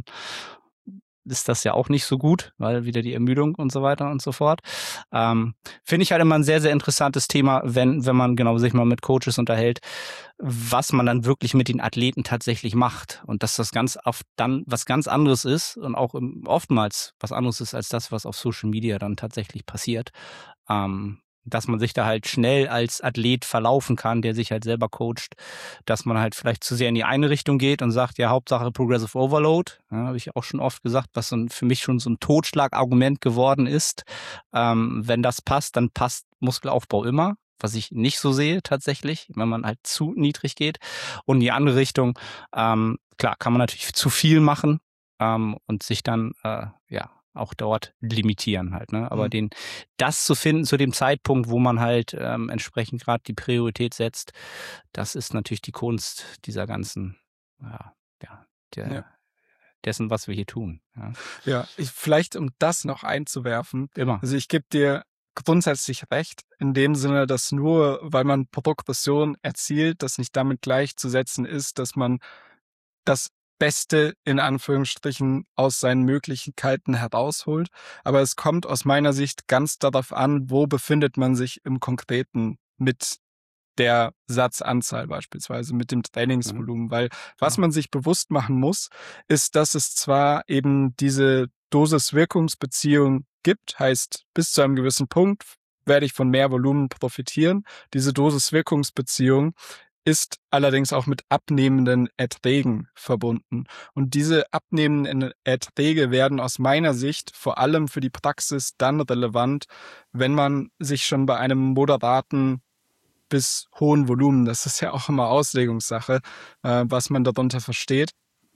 ist das ja auch nicht so gut, weil wieder die Ermüdung und so weiter und so fort. Ähm, finde ich halt immer ein sehr, sehr interessantes Thema, wenn wenn man genau sich mal mit Coaches unterhält, was man dann wirklich mit den Athleten tatsächlich macht und dass das ganz oft dann was ganz anderes ist und auch im, oftmals was anderes ist als das, was auf Social Media dann tatsächlich passiert. Ähm, dass man sich da halt schnell als Athlet verlaufen kann, der sich halt selber coacht, dass man halt vielleicht zu sehr in die eine Richtung geht und sagt, ja, Hauptsache Progressive Overload, ja, habe ich auch schon oft gesagt, was so ein, für mich schon so ein Totschlagargument geworden ist. Ähm, wenn das passt, dann passt Muskelaufbau immer, was ich nicht so sehe tatsächlich, wenn man halt zu niedrig geht. Und in die andere Richtung, ähm, klar, kann man natürlich zu viel machen ähm, und sich dann, äh, ja, auch dort limitieren halt, ne? Aber Mhm. den, das zu finden zu dem Zeitpunkt, wo man halt ähm, entsprechend gerade die Priorität setzt, das ist natürlich die Kunst dieser ganzen, ja, ja, der, Ja. dessen, was wir hier tun. Ja, Ja, ich, vielleicht um das noch einzuwerfen. immer. Also ich gebe dir grundsätzlich recht, in dem Sinne, dass nur weil man Progression erzielt, das nicht damit gleichzusetzen ist, dass man das Beste in Anführungsstrichen aus seinen Möglichkeiten herausholt. Aber es kommt aus meiner Sicht ganz darauf an, wo befindet man sich im Konkreten mit der Satzanzahl beispielsweise, mit dem Trainingsvolumen. Weil was man sich bewusst machen muss, ist, dass es zwar eben diese Dosis-Wirkungsbeziehung gibt, heißt, bis zu einem gewissen Punkt werde ich von mehr Volumen profitieren. Diese Dosis-Wirkungsbeziehung ist allerdings auch mit abnehmenden Erträgen verbunden. Und diese abnehmenden Erträge werden aus meiner Sicht vor allem für die Praxis dann relevant, wenn man sich schon bei einem moderaten bis hohen Volumen, das ist ja auch immer Auslegungssache, äh, was man darunter versteht,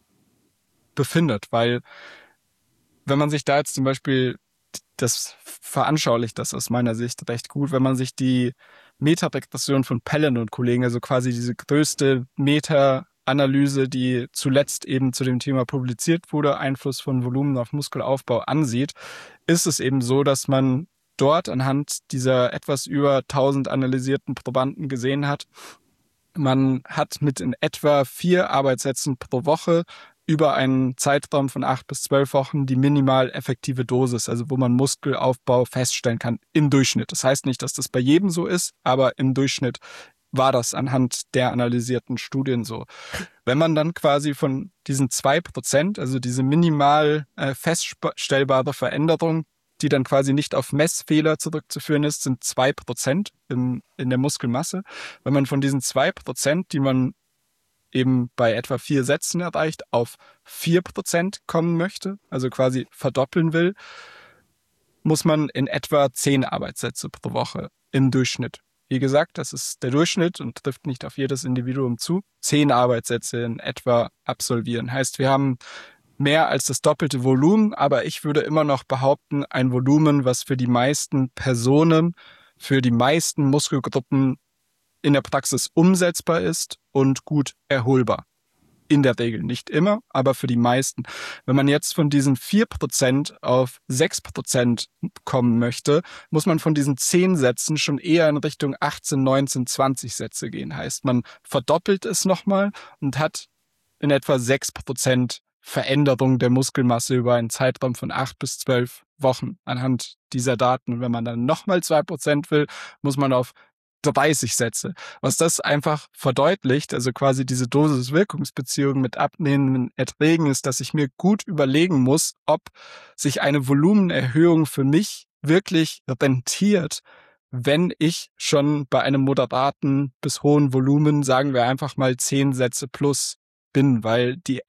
befindet. Weil wenn man sich da jetzt zum Beispiel, das veranschaulicht das aus meiner Sicht recht gut, wenn man sich die Meta-Regression von Pellen und Kollegen, also quasi diese größte Meta-Analyse, die zuletzt eben zu dem Thema publiziert wurde, Einfluss von Volumen auf Muskelaufbau ansieht, ist es eben so, dass man dort anhand dieser etwas über tausend analysierten Probanden gesehen hat, man hat mit in etwa vier Arbeitssätzen pro Woche über einen Zeitraum von acht bis zwölf Wochen die minimal effektive Dosis, also wo man Muskelaufbau feststellen kann, im Durchschnitt. Das heißt nicht, dass das bei jedem so ist, aber im Durchschnitt war das anhand der analysierten Studien so. Wenn man dann quasi von diesen zwei Prozent, also diese minimal äh, feststellbare Veränderung, die dann quasi nicht auf Messfehler zurückzuführen ist, sind zwei Prozent im, in der Muskelmasse. Wenn man von diesen zwei Prozent, die man eben bei etwa vier Sätzen erreicht, auf vier Prozent kommen möchte, also quasi verdoppeln will, muss man in etwa zehn Arbeitssätze pro Woche im Durchschnitt. Wie gesagt, das ist der Durchschnitt und trifft nicht auf jedes Individuum zu. Zehn Arbeitssätze in etwa absolvieren. Heißt, wir haben mehr als das doppelte Volumen, aber ich würde immer noch behaupten, ein Volumen, was für die meisten Personen, für die meisten Muskelgruppen in der Praxis umsetzbar ist und gut erholbar. In der Regel nicht immer, aber für die meisten. Wenn man jetzt von diesen vier Prozent auf sechs Prozent kommen möchte, muss man von diesen zehn Sätzen schon eher in Richtung achtzehn, neunzehn, zwanzig Sätze gehen. Heißt, man verdoppelt es nochmal und hat in etwa sechs Prozent Veränderung der Muskelmasse über einen Zeitraum von acht bis zwölf Wochen anhand dieser Daten. Und wenn man dann nochmal zwei Prozent will, muss man auf dreißig Sätze. Was das einfach verdeutlicht, also quasi diese Dosis-Wirkungsbeziehung mit abnehmenden Erträgen, ist, dass ich mir gut überlegen muss, ob sich eine Volumenerhöhung für mich wirklich rentiert, wenn ich schon bei einem moderaten bis hohen Volumen, sagen wir einfach mal zehn Sätze plus bin, weil die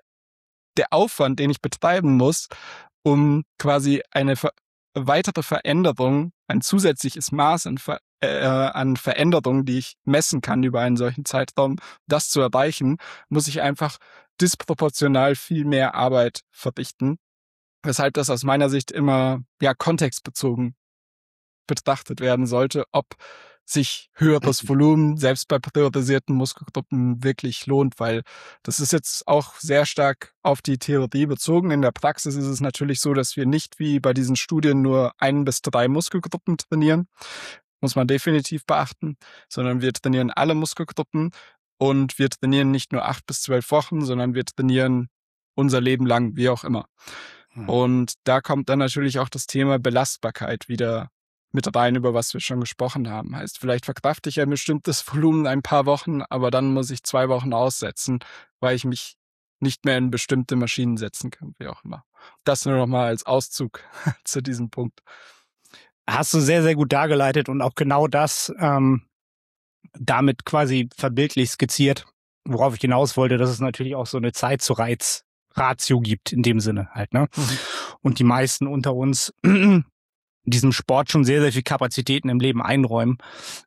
der Aufwand, den ich betreiben muss, um quasi eine ver- weitere Veränderung, ein zusätzliches Maß an, Ver- äh, an Veränderung, die ich messen kann über einen solchen Zeitraum, das zu erreichen, muss ich einfach disproportional viel mehr Arbeit verrichten, weshalb das aus meiner Sicht immer ja kontextbezogen betrachtet werden sollte, ob sich höheres Volumen selbst bei priorisierten Muskelgruppen wirklich lohnt, weil das ist jetzt auch sehr stark auf die Theorie bezogen. In der Praxis ist es natürlich so, dass wir nicht wie bei diesen Studien nur ein bis drei Muskelgruppen trainieren, muss man definitiv beachten, sondern wir trainieren alle Muskelgruppen und wir trainieren nicht nur acht bis zwölf Wochen, sondern wir trainieren unser Leben lang, wie auch immer. Hm. Und da kommt dann natürlich auch das Thema Belastbarkeit wieder mit rein, über was wir schon gesprochen haben. Heißt, vielleicht verkrafte ich ein bestimmtes Volumen ein paar Wochen, aber dann muss ich zwei Wochen aussetzen, weil ich mich nicht mehr in bestimmte Maschinen setzen kann, wie auch immer. Das nur noch mal als Auszug zu diesem Punkt. Hast du sehr, sehr gut dargeleitet und auch genau das ähm, damit quasi verbildlich skizziert, worauf ich hinaus wollte, dass es natürlich auch so eine Zeit-zu-Reiz-Ratio gibt in dem Sinne halt, ne? Mhm. Und die meisten unter uns diesem Sport schon sehr, sehr viel Kapazitäten im Leben einräumen.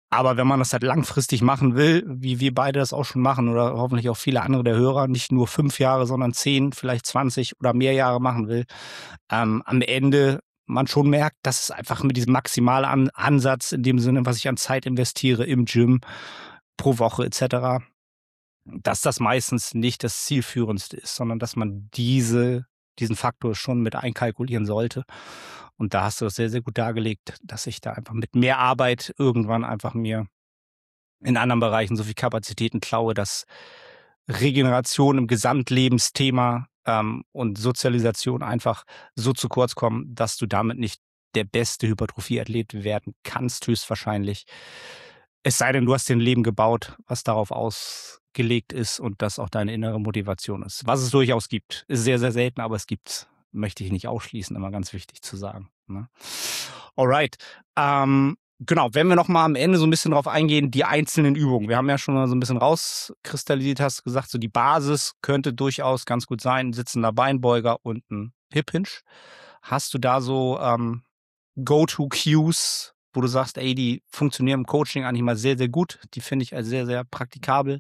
Aber wenn man das halt langfristig machen will, wie wir beide das auch schon machen oder hoffentlich auch viele andere der Hörer, nicht nur fünf Jahre, sondern zehn, vielleicht zwanzig oder mehr Jahre machen will, ähm, am Ende man schon merkt, dass es einfach mit diesem maximalen Ansatz in dem Sinne, was ich an Zeit investiere im Gym pro Woche et cetera, dass das meistens nicht das Zielführendste ist, sondern dass man diese, diesen Faktor schon mit einkalkulieren sollte. Und da hast du das sehr, sehr gut dargelegt, dass ich da einfach mit mehr Arbeit irgendwann einfach mir in anderen Bereichen so viel Kapazitäten klaue, dass Regeneration im Gesamtlebensthema ähm, und Sozialisation einfach so zu kurz kommen, dass du damit nicht der beste Hypertrophie-Athlet werden kannst, höchstwahrscheinlich. Es sei denn, du hast dir ein Leben gebaut, was darauf ausgelegt ist und das auch deine innere Motivation ist. Was es durchaus gibt. Ist sehr, sehr selten, aber es gibt's. Möchte ich nicht ausschließen, immer ganz wichtig zu sagen. Ne? Alright. Ähm, genau, wenn wir noch mal am Ende so ein bisschen drauf eingehen, die einzelnen Übungen. Wir haben ja schon mal so ein bisschen rauskristallisiert, hast du gesagt, so die Basis könnte durchaus ganz gut sein, sitzender Beinbeuger und ein Hip Hinge. Hast du da so ähm, Go-To-Cues, wo du sagst, ey, die funktionieren im Coaching eigentlich mal sehr, sehr gut. Die finde ich als sehr, sehr praktikabel.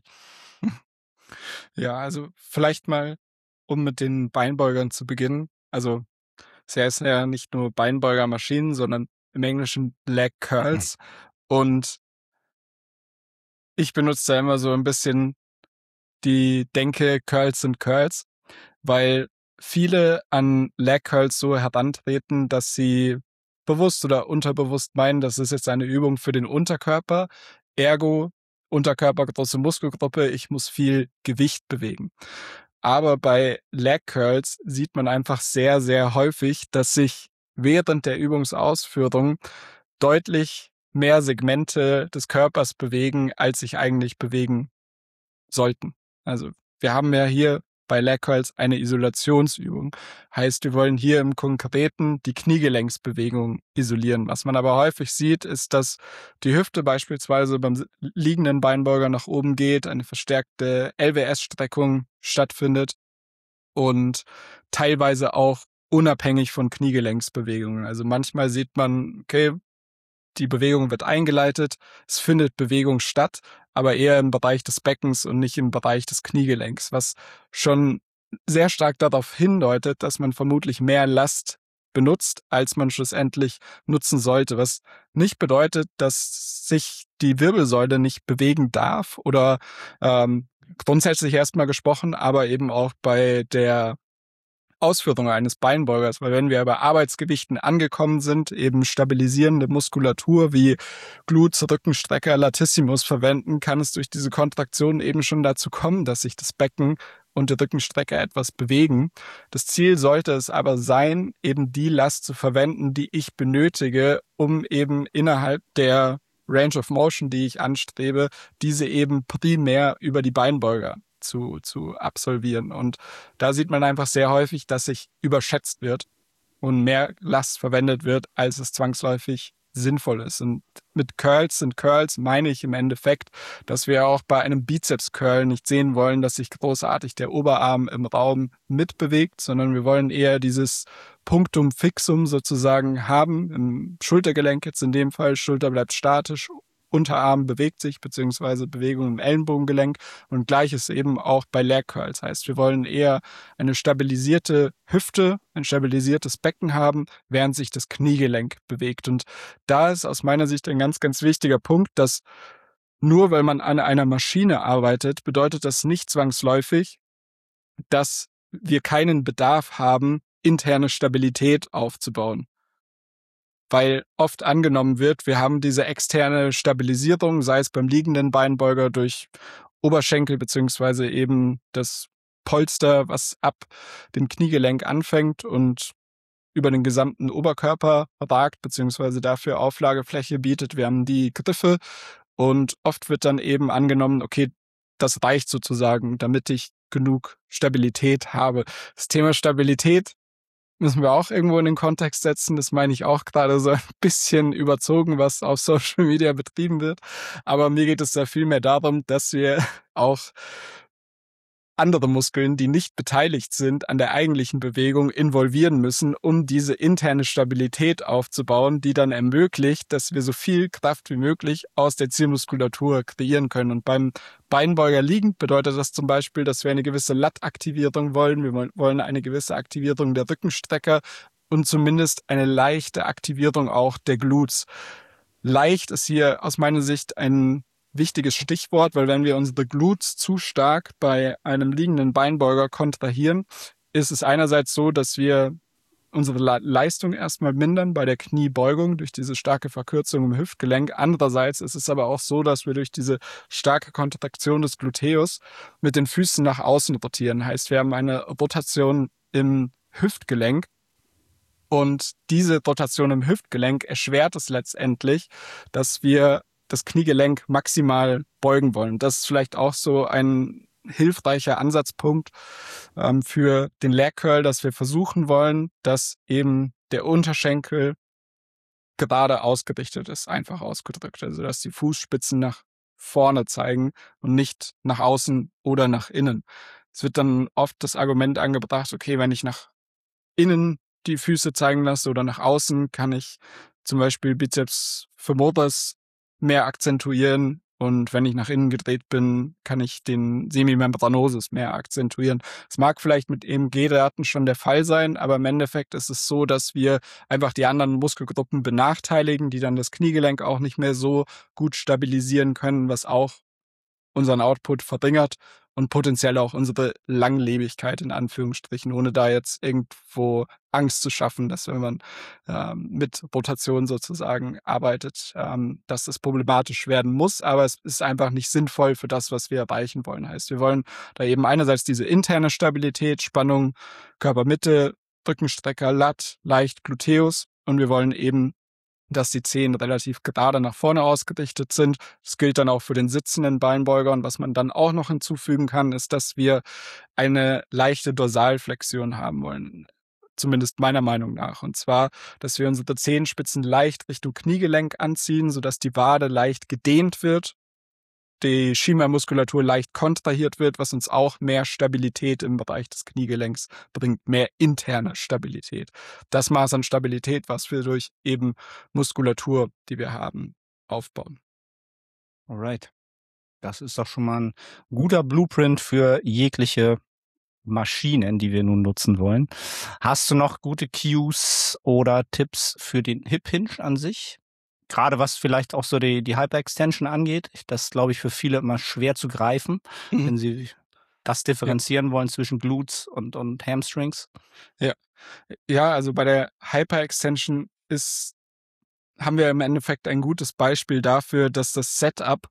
Ja, also vielleicht mal, um mit den Beinbeugern zu beginnen. Also es heißen ja nicht nur Beinbeugermaschinen, sondern im Englischen Leg Curls. Und ich benutze da immer so ein bisschen die Denke, Curls sind Curls, weil viele an Leg Curls so herantreten, dass sie bewusst oder unterbewusst meinen, das ist jetzt eine Übung für den Unterkörper, ergo Unterkörper, große Muskelgruppe, ich muss viel Gewicht bewegen. Aber bei Leg Curls sieht man einfach sehr, sehr häufig, dass sich während der Übungsausführung deutlich mehr Segmente des Körpers bewegen, als sich eigentlich bewegen sollten. Also wir haben ja hier bei Leg Curls eine Isolationsübung. Heißt, wir wollen hier im Konkreten die Kniegelenksbewegung isolieren. Was man aber häufig sieht, ist, dass die Hüfte beispielsweise beim liegenden Beinbeuger nach oben geht, eine verstärkte L W S-Streckung stattfindet und teilweise auch unabhängig von Kniegelenksbewegungen. Also manchmal sieht man, okay, die Bewegung wird eingeleitet, es findet Bewegung statt, aber eher im Bereich des Beckens und nicht im Bereich des Kniegelenks, was schon sehr stark darauf hindeutet, dass man vermutlich mehr Last benutzt, als man schlussendlich nutzen sollte, was nicht bedeutet, dass sich die Wirbelsäule nicht bewegen darf oder ähm, grundsätzlich erstmal gesprochen, aber eben auch bei der Ausführung eines Beinbeugers, weil wenn wir bei Arbeitsgewichten angekommen sind, eben stabilisierende Muskulatur wie Glutes, Rückenstrecker, Latissimus verwenden, kann es durch diese Kontraktion eben schon dazu kommen, dass sich das Becken und die Rückenstrecker etwas bewegen. Das Ziel sollte es aber sein, eben die Last zu verwenden, die ich benötige, um eben innerhalb der Range of Motion, die ich anstrebe, diese eben primär über die Beinbeuger zu, zu absolvieren. Und da sieht man einfach sehr häufig, dass sich überschätzt wird und mehr Last verwendet wird, als es zwangsläufig sinnvoll ist. Und mit Curls sind Curls meine ich im Endeffekt, dass wir auch bei einem Bizeps-Curl nicht sehen wollen, dass sich großartig der Oberarm im Raum mitbewegt, sondern wir wollen eher dieses Punktum fixum sozusagen haben. Im Schultergelenk jetzt in dem Fall, Schulter bleibt statisch, Unterarm bewegt sich, beziehungsweise Bewegung im Ellenbogengelenk und gleiches eben auch bei Leg Curls. Heißt, wir wollen eher eine stabilisierte Hüfte, ein stabilisiertes Becken haben, während sich das Kniegelenk bewegt. Und da ist aus meiner Sicht ein ganz, ganz wichtiger Punkt, dass nur weil man an einer Maschine arbeitet, bedeutet das nicht zwangsläufig, dass wir keinen Bedarf haben, interne Stabilität aufzubauen. Weil oft angenommen wird, wir haben diese externe Stabilisierung, sei es beim liegenden Beinbeuger durch Oberschenkel beziehungsweise eben das Polster, was ab dem Kniegelenk anfängt und über den gesamten Oberkörper ragt, beziehungsweise dafür Auflagefläche bietet. Wir haben die Griffe und oft wird dann eben angenommen, okay, das reicht sozusagen, damit ich genug Stabilität habe. Das Thema Stabilität müssen wir auch irgendwo in den Kontext setzen. Das meine ich auch gerade so ein bisschen überzogen, was auf Social Media betrieben wird. Aber mir geht es da viel mehr darum, dass wir auch andere Muskeln, die nicht beteiligt sind an der eigentlichen Bewegung, involvieren müssen, um diese interne Stabilität aufzubauen, die dann ermöglicht, dass wir so viel Kraft wie möglich aus der Zielmuskulatur kreieren können. Und beim Beinbeuger liegend bedeutet das zum Beispiel, dass wir eine gewisse Lat-Aktivierung wollen. Wir wollen eine gewisse Aktivierung der Rückenstrecker und zumindest eine leichte Aktivierung auch der Glutes. Leicht ist hier aus meiner Sicht ein wichtiges Stichwort, weil wenn wir unsere Glutes zu stark bei einem liegenden Beinbeuger kontrahieren, ist es einerseits so, dass wir unsere Leistung erstmal mindern bei der Kniebeugung durch diese starke Verkürzung im Hüftgelenk. Andererseits ist es aber auch so, dass wir durch diese starke Kontraktion des Gluteus mit den Füßen nach außen rotieren. Heißt, wir haben eine Rotation im Hüftgelenk. Und diese Rotation im Hüftgelenk erschwert es letztendlich, dass wir das Kniegelenk maximal beugen wollen. Das ist vielleicht auch so ein hilfreicher Ansatzpunkt ähm, für den Leg Curl, dass wir versuchen wollen, dass eben der Unterschenkel gerade ausgerichtet ist, einfach ausgedrückt. Also dass die Fußspitzen nach vorne zeigen und nicht nach außen oder nach innen. Es wird dann oft das Argument angebracht, okay, wenn ich nach innen die Füße zeigen lasse oder nach außen, kann ich zum Beispiel Bizeps femoris mehr akzentuieren und wenn ich nach innen gedreht bin, kann ich den Semimembranosus mehr akzentuieren. Es mag vielleicht mit E M G-Daten schon der Fall sein, aber im Endeffekt ist es so, dass wir einfach die anderen Muskelgruppen benachteiligen, die dann das Kniegelenk auch nicht mehr so gut stabilisieren können, was auch unseren Output verringert und potenziell auch unsere Langlebigkeit in Anführungsstrichen, ohne da jetzt irgendwo Angst zu schaffen, dass wenn man ähm, mit Rotation sozusagen arbeitet, ähm, dass das problematisch werden muss, aber es ist einfach nicht sinnvoll für das, was wir erreichen wollen. Heißt, wir wollen da eben einerseits diese interne Stabilität, Spannung, Körpermitte, Rückenstrecker, Lat, leicht Gluteus und wir wollen eben dass die Zehen relativ gerade nach vorne ausgerichtet sind. Das gilt dann auch für den sitzenden Beinbeuger. Und was man dann auch noch hinzufügen kann, ist, dass wir eine leichte Dorsalflexion haben wollen. Zumindest meiner Meinung nach. Und zwar, dass wir unsere Zehenspitzen leicht Richtung Kniegelenk anziehen, sodass die Wade leicht gedehnt wird, die Schienbeinmuskulatur leicht kontrahiert wird, was uns auch mehr Stabilität im Bereich des Kniegelenks bringt, mehr interne Stabilität. Das Maß an Stabilität, was wir durch eben Muskulatur, die wir haben, aufbauen. Alright. Das ist doch schon mal ein guter Blueprint für jegliche Maschinen, die wir nun nutzen wollen. Hast du noch gute Cues oder Tipps für den Hip Hinge an sich? Gerade was vielleicht auch so die, die Hyperextension angeht. Das ist, glaube ich, für viele immer schwer zu greifen, mhm. wenn sie das differenzieren ja. wollen zwischen Glutes und, und Hamstrings. Ja. ja, also bei der Hyperextension ist, haben wir im Endeffekt ein gutes Beispiel dafür, dass das Setup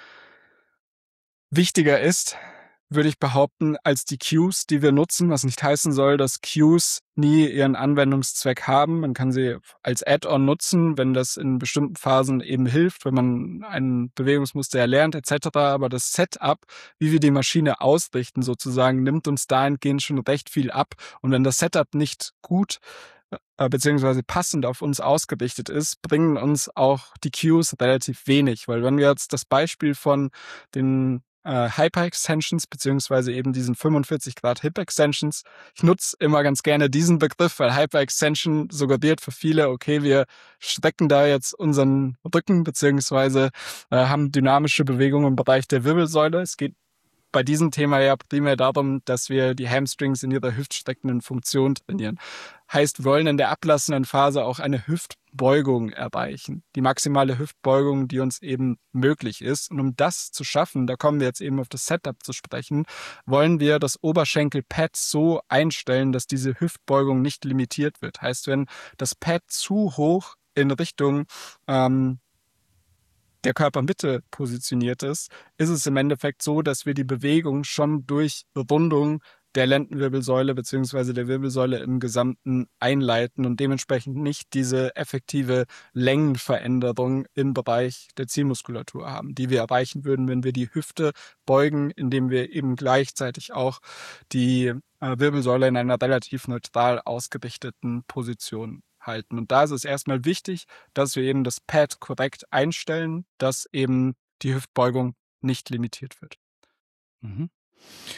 wichtiger ist, würde ich behaupten, als die Cues, die wir nutzen, was nicht heißen soll, dass Cues nie ihren Anwendungszweck haben. Man kann sie als Add-on nutzen, wenn das in bestimmten Phasen eben hilft, wenn man ein Bewegungsmuster erlernt et cetera. Aber das Setup, wie wir die Maschine ausrichten sozusagen, nimmt uns dahingehend schon recht viel ab. Und wenn das Setup nicht gut äh, beziehungsweise passend auf uns ausgerichtet ist, bringen uns auch die Cues relativ wenig. Weil wenn wir jetzt das Beispiel von den Hyper-Extensions, beziehungsweise eben diesen fünfundvierzig Grad Hip-Extensions. Ich nutze immer ganz gerne diesen Begriff, weil Hyper-Extension suggeriert für viele, okay, wir strecken da jetzt unseren Rücken, beziehungsweise äh, haben dynamische Bewegungen im Bereich der Wirbelsäule. Es geht bei diesem Thema ja primär darum, dass wir die Hamstrings in ihrer hüftstreckenden Funktion trainieren. Heißt, wir wollen in der ablassenden Phase auch eine Hüftbeugung erreichen. Die maximale Hüftbeugung, die uns eben möglich ist. Und um das zu schaffen, da kommen wir jetzt eben auf das Setup zu sprechen, wollen wir das Oberschenkelpad so einstellen, dass diese Hüftbeugung nicht limitiert wird. Heißt, wenn das Pad zu hoch in Richtung ähm, der Körpermitte positioniert ist, ist es im Endeffekt so, dass wir die Bewegung schon durch Rundung der Lendenwirbelsäule bzw. der Wirbelsäule im Gesamten einleiten und dementsprechend nicht diese effektive Längenveränderung im Bereich der Zielmuskulatur haben, die wir erreichen würden, wenn wir die Hüfte beugen, indem wir eben gleichzeitig auch die äh, Wirbelsäule in einer relativ neutral ausgerichteten Position halten. Und da ist es erstmal wichtig, dass wir eben das Pad korrekt einstellen, dass eben die Hüftbeugung nicht limitiert wird. Mhm.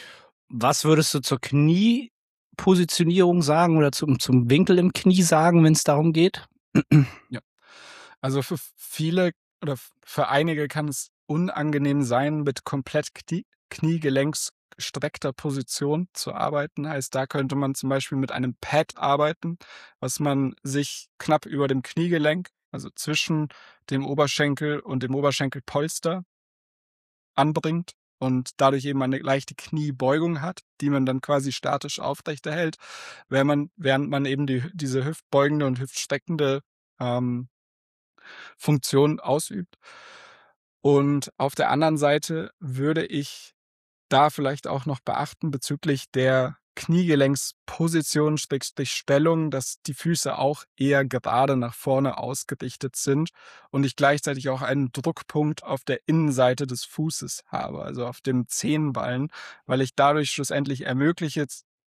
Was würdest du zur Kniepositionierung sagen oder zum, zum Winkel im Knie sagen, wenn es darum geht? Ja. Also für viele oder für einige kann es unangenehm sein, mit komplett Knie, kniegelenksgestreckter Position zu arbeiten. Heißt, da könnte man zum Beispiel mit einem Pad arbeiten, was man sich knapp über dem Kniegelenk, also zwischen dem Oberschenkel und dem Oberschenkelpolster anbringt und dadurch eben eine leichte Kniebeugung hat, die man dann quasi statisch aufrechterhält, während man, während man eben die, diese hüftbeugende und hüftstreckende ähm, Funktion ausübt. Und auf der anderen Seite würde ich da vielleicht auch noch beachten bezüglich der Kniegelenksposition, Schrägstrich Stellung, dass die Füße auch eher gerade nach vorne ausgerichtet sind und ich gleichzeitig auch einen Druckpunkt auf der Innenseite des Fußes habe, also auf dem Zehenballen, weil ich dadurch schlussendlich ermögliche,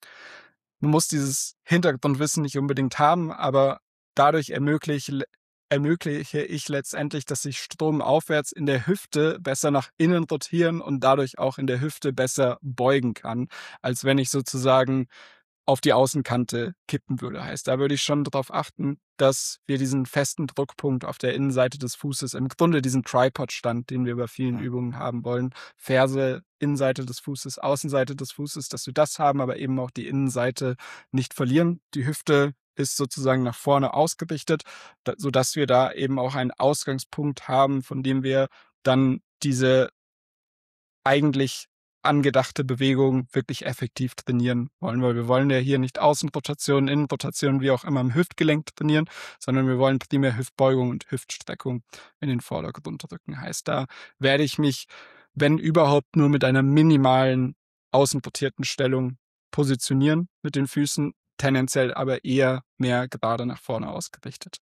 man muss dieses Hintergrundwissen nicht unbedingt haben, aber dadurch ermögliche, ermögliche ich letztendlich, dass sich Strom aufwärts in der Hüfte besser nach innen rotieren und dadurch auch in der Hüfte besser beugen kann, als wenn ich sozusagen auf die Außenkante kippen würde. Heißt, da würde ich schon darauf achten, dass wir diesen festen Druckpunkt auf der Innenseite des Fußes, im Grunde diesen Tripod-Stand, den wir bei vielen Übungen haben wollen, Ferse, Innenseite des Fußes, Außenseite des Fußes, dass wir das haben, aber eben auch die Innenseite nicht verlieren. Die Hüfte ist sozusagen nach vorne ausgerichtet, sodass wir da eben auch einen Ausgangspunkt haben, von dem wir dann diese eigentlich angedachte Bewegung wirklich effektiv trainieren wollen, weil wir wollen ja hier nicht Außenrotation, Innenrotation, wie auch immer im Hüftgelenk trainieren, sondern wir wollen primär Hüftbeugung und Hüftstreckung in den Vordergrund rücken. Heißt, da werde ich mich, wenn überhaupt, nur mit einer minimalen außenrotierten Stellung positionieren mit den Füßen, tendenziell aber eher mehr gerade nach vorne ausgerichtet.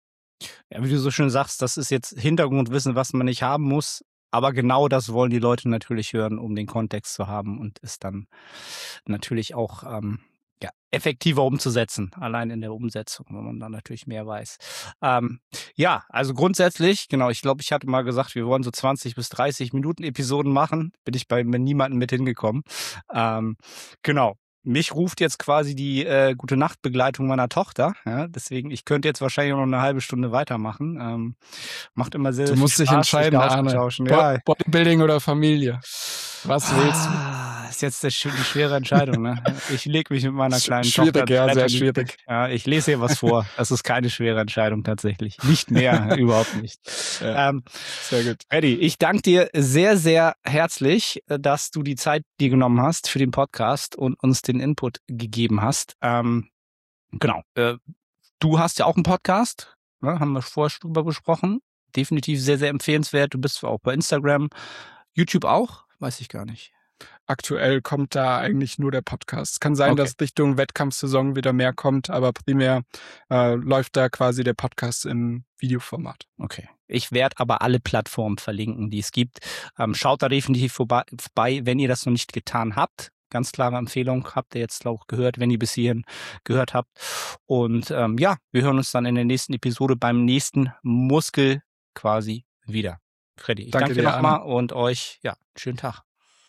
Ja, wie du so schön sagst, das ist jetzt Hintergrundwissen, was man nicht haben muss. Aber genau das wollen die Leute natürlich hören, um den Kontext zu haben und ist dann natürlich auch ähm, ja, effektiver umzusetzen, allein in der Umsetzung, wenn man dann natürlich mehr weiß. Ähm, ja, also grundsätzlich, genau, ich glaube, ich hatte mal gesagt, wir wollen so zwanzig bis dreißig Minuten Episoden machen, bin ich bei niemandem mit hingekommen. Ähm, genau. Mich ruft jetzt quasi die äh, gute Nachtbegleitung meiner Tochter. Ja, deswegen, ich könnte jetzt wahrscheinlich noch eine halbe Stunde weitermachen. Ähm, macht immer sehr, du sehr musst viel dich Spaß, entscheiden, sich da Arne. auszutauschen. Ja. Bodybuilding oder Familie? Was willst du? Ah, ist jetzt eine schwere Entscheidung. Ne? Ich lege mich mit meiner kleinen schwierig, Tochter. Ja, sehr die, schwierig. Ja, ich lese hier was vor. Das ist keine schwere Entscheidung tatsächlich. Nicht mehr, überhaupt nicht. Ja, ähm, sehr gut. Eddie, ich danke dir sehr, sehr herzlich, dass du die Zeit dir genommen hast für den Podcast und uns den Input gegeben hast. Ähm, genau. Äh, du hast ja auch einen Podcast, ne? Haben wir vorher schon drüber besprochen. Definitiv sehr, sehr empfehlenswert. Du bist auch bei Instagram, YouTube auch? Weiß ich gar nicht. Aktuell kommt da eigentlich nur der Podcast. Es kann sein, okay. dass Richtung Wettkampfsaison wieder mehr kommt, aber primär äh, läuft da quasi der Podcast im Videoformat. Okay. Ich werde aber alle Plattformen verlinken, die es gibt. Ähm, schaut da definitiv vorbei, vorbei, wenn ihr das noch nicht getan habt. Ganz klare Empfehlung, habt ihr jetzt auch gehört, wenn ihr bis hierhin gehört habt. Und ähm, ja, wir hören uns dann in der nächsten Episode beim nächsten Muskel quasi wieder. Freddy, ich danke, danke dir nochmal und euch, ja, schönen Tag.